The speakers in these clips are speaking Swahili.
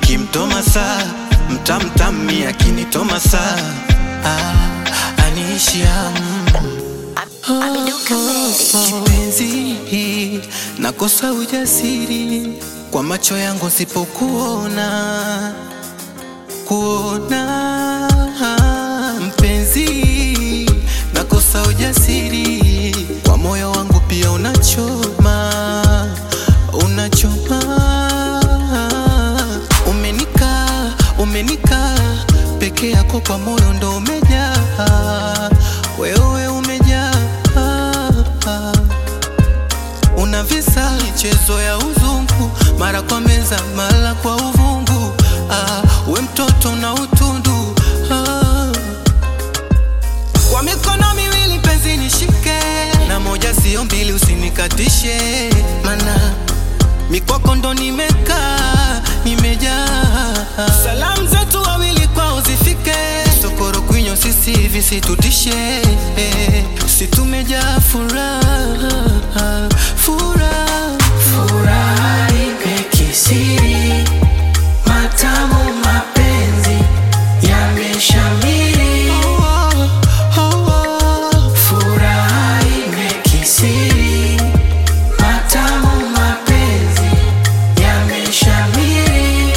nikimtoma saa mtamtami akinitoma saa aniishia kipenzi, nakosa ujasiri kwa macho yangu sipokuona mpenzi, nakosa ujasiri kwa moyo wangu pia unachoma umenika peke yako kwa moyo ndo umejaa, wewe umejaa, una visa michezo ya uzungu, mara kwa meza mara kwa uvungu, we mtoto na utundu, kwa mikono miwili penzi nishike, na moja sio mbili usinikatishe, mana mikwako ndo nimekaa nimejaa, salamu zetu wawili kwa uzifike, sokoro kwinyo sisi hivi situtishe, si tumejaa furaha imekisiri, matamu mapenzi yameshamiri, furaha imekisiri, matamu mapenzi yameshamiri.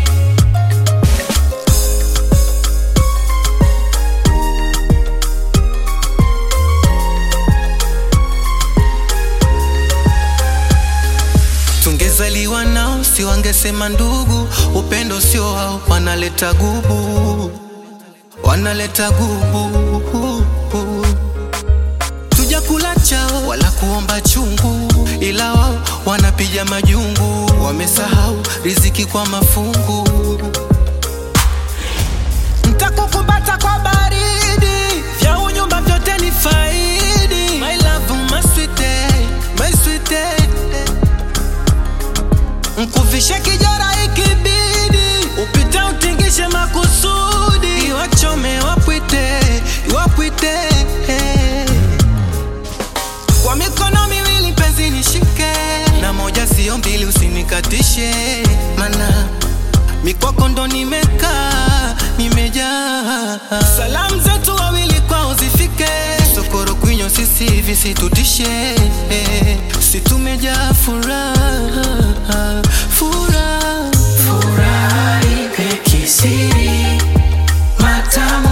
Tungezaliwa nao si wangesema ndugu, upendo sio wao, wanaleta gubu, tujakula chao wala kuomba chungu, ila wao wanapiga majungu, wamesahau riziki kwa mafungu. Ntakukumbata kwa baridi, vya unyumba vyote ni faidi, my love my sweetie, my sweetie, nkuvishe kijara ikibidi, upite utingishe makusudi, iwachome wapwite, kwa mikono miwili penzi nishike, na moja sio mbili usinikatishe, mana mikwako ndo nimekaa nimejaa, salamu zetu wawili kwa uzifike, sokoro kwinyo sisi hivi situtishe, si tumejaa furaha imekisiri, matamu